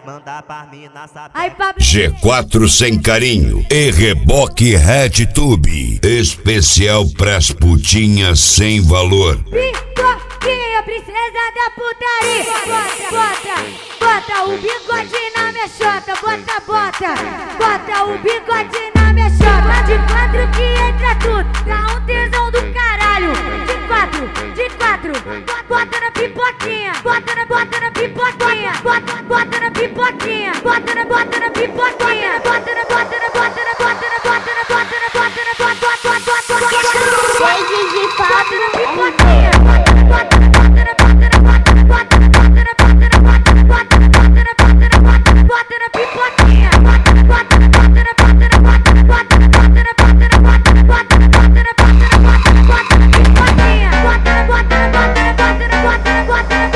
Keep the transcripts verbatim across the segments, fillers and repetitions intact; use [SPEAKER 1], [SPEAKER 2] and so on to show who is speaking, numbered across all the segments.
[SPEAKER 1] manda pra mina saber.
[SPEAKER 2] G quatro sem carinho e reboque RedTube, especial pras putinhas sem valor.
[SPEAKER 3] Pipoquinha, princesa da putaria. Bota, bota, bota o bigode na minha chota. Bota, bota, bota o bigode na minha chota. De quatro que entra tudo, dá um tesão do caralho. De quatro, de quatro, bota na pipoquinha. Bota na, bota na pipoquinha. Bota, bota na pipoquinha. Bota na, bota na pipoquinha. Bota na, bota na, bota na, bota na, bota na, bota na, bota na, bota na, bota na, bota na, bota na. Cheio de bota na pipoquinha. Bota na, bota na, bota na, bota na, bota na, bota na, bota na, bota na, bota na, bota na, bota na, bota na, bota na pipoquinha. Bota na, bota na, bota na, bota na, bota na, bota na, bota na, bota na, bota na, bota na, bota na, bota na, bota na, bota na pipoquinha. Bota na, bota na, bota na, bota na, bota na, bota na, bota na, bota na, bota na, bota na, bota na, bota na, bota na, bota na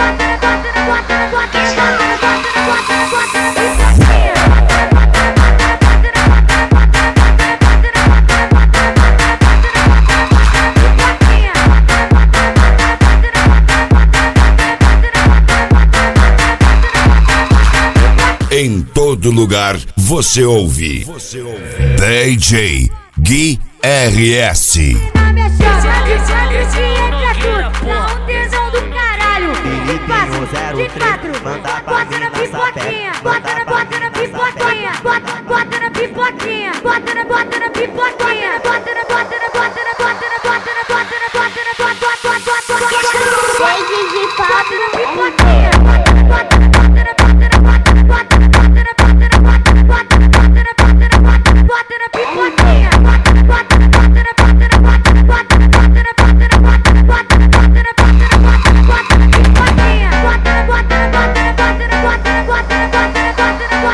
[SPEAKER 2] Em todo lugar você ouve, você ouve. D J Gui R S.
[SPEAKER 3] Na minha chama, de quatro que entra tudo, dá um tesão do caralho. De quatro, de quatro, bota na pipoquinha. Bota na, bota na pipoquinha. Bota, bota na pipoquinha. Bota na, bota na pipoquinha. Bota na, bota na, bota na, bota na, bota na, bota na, bota na, bota na, bota na, bota na. Cheio de bota na pipoquinha. Bota na, bota na, bota na, bota na, bota na, bota na, bota na, bota na, bota na, bota na, bota na, bota na, bota na pipoquinha. Bota na, bota na, bota na, bota na, bota na, bota na, bota na, bota na, bota na, bota na, bota na, bota na, bota na, bota na pipoquinha. Bota na, bota na, bota na, bota na, bota na, bota na, bota na, bota na, bota na, bota na, bota na, bota na, bota na, bota na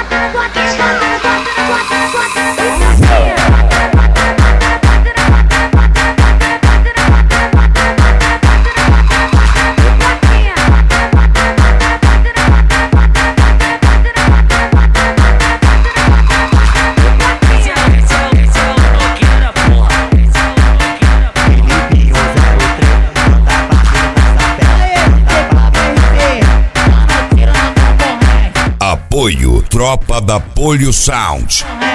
[SPEAKER 3] pipoquinha.
[SPEAKER 2] Apoio Tropa da Polio Sound.